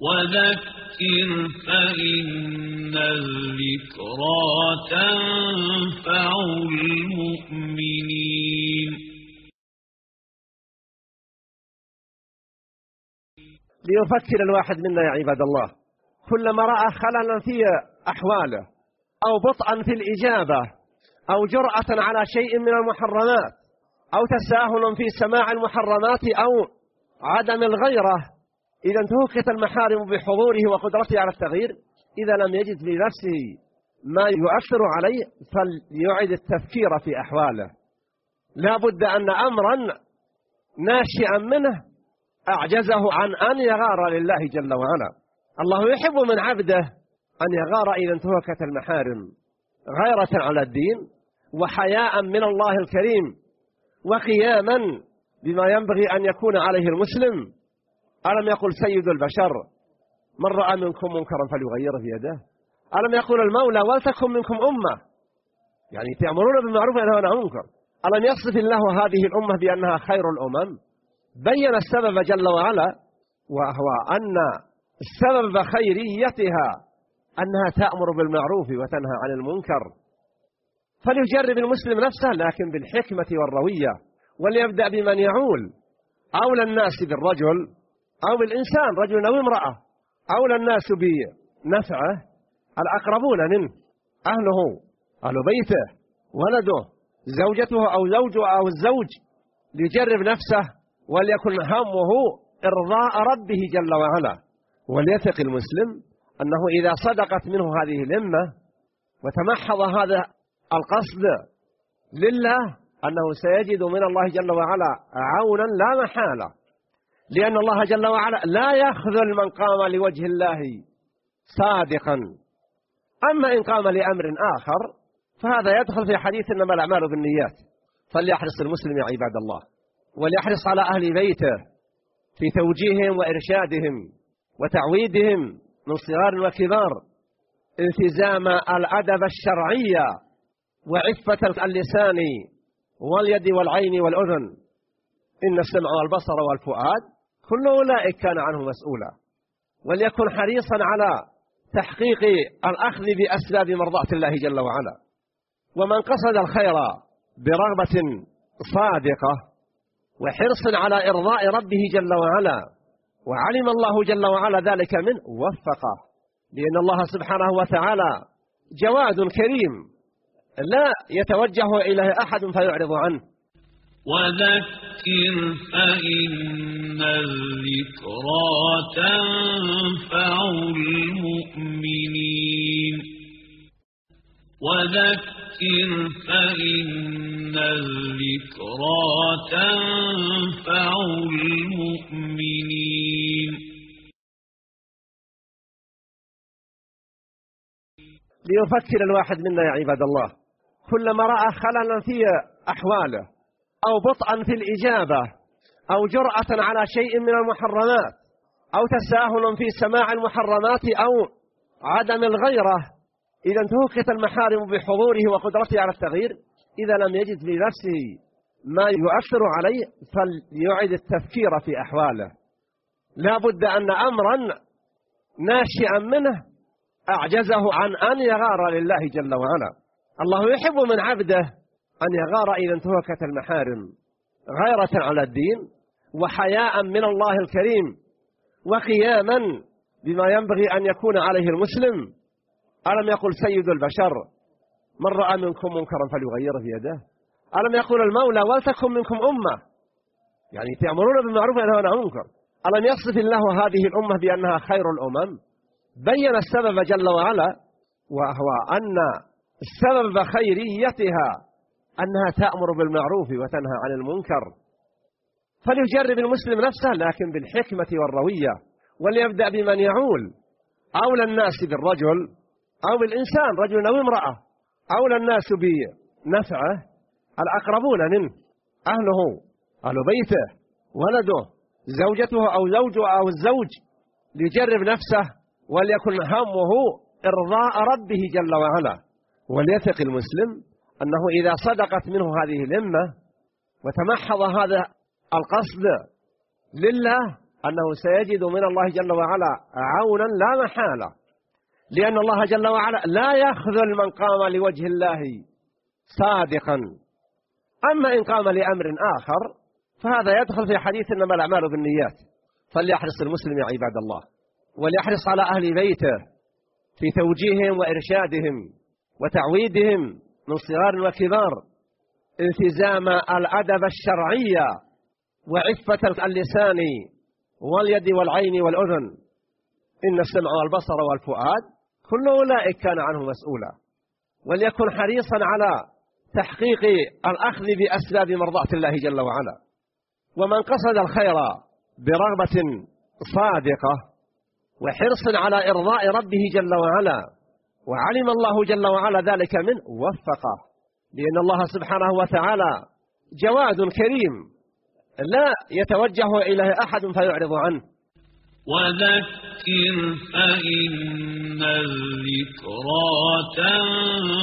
وذكر فإن الذكرى تنفع المؤمنين. ليفكر الواحد منا يا عباد الله، كلما رأى خللا في أحواله أو بطئا في الإجابة أو جرأة على شيء من المحرمات أو تساهل في سماع المحرمات أو عدم الغيرة إذا انتهكت المحارم بحضوره وقدرته على التغيير، إذا لم يجد لنفسه ما يؤثر عليه فليعد التفكير في أحواله. لا بد أن أمرا ناشئا منه أعجزه عن أن يغار لله جل وعلا. الله يحب من عبده أن يغار إذا انتهكت المحارم غيرة على الدين وحياء من الله الكريم وقياما بما ينبغي أن يكون عليه المسلم. ألم يقل سيد البشر من رأى منكم منكرا فليغيره بيده؟ ألم يقل المولى ولتكن منكم أمة، يعني تأمرون بالمعروف وتنهون عن المنكر؟ ألم يصف الله هذه الأمة بأنها خير الأمم؟ بين السبب جل وعلا، وهو أن السبب خيريتها أنها تأمر بالمعروف وتنهى عن المنكر. فليجرب المسلم نفسه لكن بالحكمة والروية، وليبدأ بمن يعول. أولى الناس بالرجل أو بالإنسان، رجل أو امرأة، أولى الناس بنفعه الأقربون منه، أهله، أهل بيته، ولده، زوجته أو زوجه أو الزوج. ليجرب نفسه وليكن همه إرضاء ربه جل وعلا. وليثق المسلم أنه إذا صدقت منه هذه الهمة وتمحض هذا القصد لله أنه سيجد من الله جل وعلا عونا لا محالة، لأن الله جل وعلا لا يخذل من قام لوجه الله صادقا. أما إن قام لأمر آخر فهذا يدخل في حديث إنما الأعمال بالنيات. فليحرص المسلم يا عباد الله، وليحرص على أهل بيته في توجيههم وإرشادهم وتعويدهم من صغار وكبار التزام الأدب الشرعي وعفة اللسان واليد والعين والأذن. إن السمع والبصر والفؤاد كل أولئك كان عنه مسؤولا. وليكن حريصا على تحقيق الأخذ بأسباب مرضاة الله جل وعلا. ومن قصد الخير برغبة صادقة وحرص على إرضاء ربه جل وعلا وعلم الله جل وعلا ذلك منه وفقه، لأن الله سبحانه وتعالى جواد كريم لا يتوجه إليه أحد فيعرض عنه. وذكر فإن الذكرى تنفع المؤمنين. وذكر فإن الذكرى تنفع المؤمنين. ليفكر الواحد منا يا عباد الله، كلما رأى خللا في أحواله أو بطئا في الإجابة أو جرأة على شيء من المحرمات أو تساهل في سماع المحرمات أو عدم الغيرة إذا انتهكت المحارم بحضوره وقدرته على التغيير، إذا لم يجد لنفسه ما يؤثر عليه فليعد التفكير في أحواله. لا بد أن أمرا ناشئا منه أعجزه عن أن يغار لله جل وعلا. الله يحب من عبده أن يغار إذا انتهكت المحارم غيرة على الدين وحياء من الله الكريم وقياما بما ينبغي أن يكون عليه المسلم. ألم يقل سيد البشر من رأى منكم منكرا فليغيره بيده؟ ألم يقل المولى ولتكن منكم أمة، يعني تأمرون بالمعروف وتنهون عن المنكر؟ ألم يصف الله هذه الأمة بأنها خير الأمم؟ بين السبب جل وعلا، وهو أن السبب خيريتها أنها تأمر بالمعروف وتنهى عن المنكر. فليجرب المسلم نفسه لكن بالحكمة والروية، وليبدأ بمن يعول. أولى الناس بالرجل أو بالإنسان، رجل أو امرأة، أولى الناس بنفعه الأقربون منه، أهله، أهل بيته، ولده، زوجته أو زوجه أو الزوج. ليجرب نفسه وليكن همه إرضاء ربه جل وعلا. وليثق المسلم أنه إذا صدقت منه هذه الهمة وتمحض هذا القصد لله أنه سيجد من الله جل وعلا عونا لا محالة، لأن الله جل وعلا لا يخذل من قام لوجه الله صادقا. أما إن قام لأمر آخر فهذا يدخل في حديث إنما الأعمال بالنيات. فليحرص المسلم يا عباد الله، وليحرص على أهل بيته في توجيههم وإرشادهم وتعويدهم من صغار وكبار التزام الأدب الشرعي وعفة اللسان واليد والعين والأذن. إن السمع والبصر والفؤاد كل أولئك كان عنه مسؤولا. وليكن حريصا على تحقيق الأخذ بأسباب مرضاة الله جل وعلا. ومن قصد الخير برغبة صادقة وحرص على إرضاء ربه جل وعلا وعلم الله جل وعلا ذلك منه وفقه، لأن الله سبحانه وتعالى جواد كريم لا يتوجه إليه أحد فيعرض عنه. وذكر فإن الذكرى تنفع